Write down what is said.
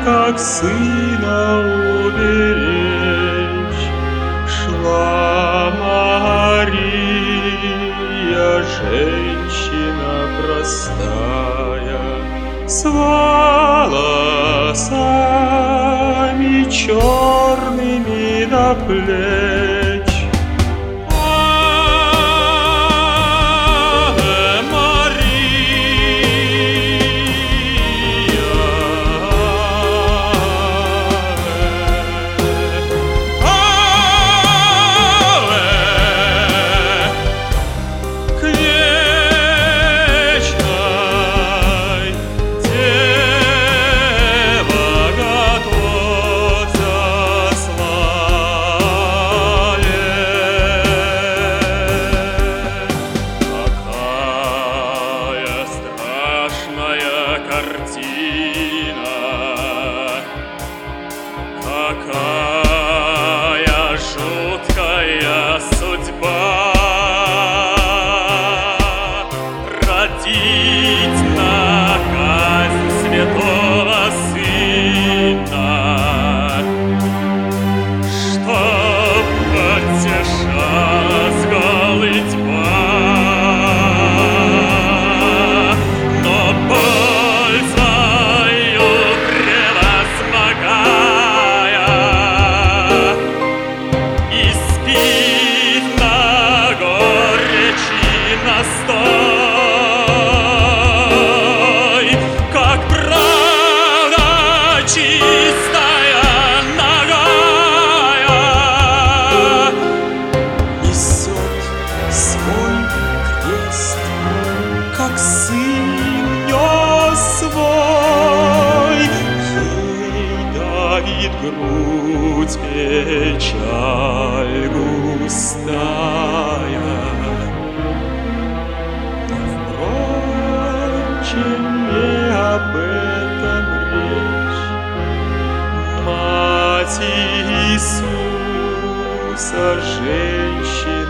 как сына уберечь, шла Мария, женщина простая, с волосами черными до плеч. Картина, какая жуткая судьба родить на казнь святого Сына, чтоб потешалась голытьба. Настой, как правда чистая, нагая, несет свой крест, как сын нес свой. Ей давит грудь печаль густая. Не об этом речь. Мать Иисуса, женщина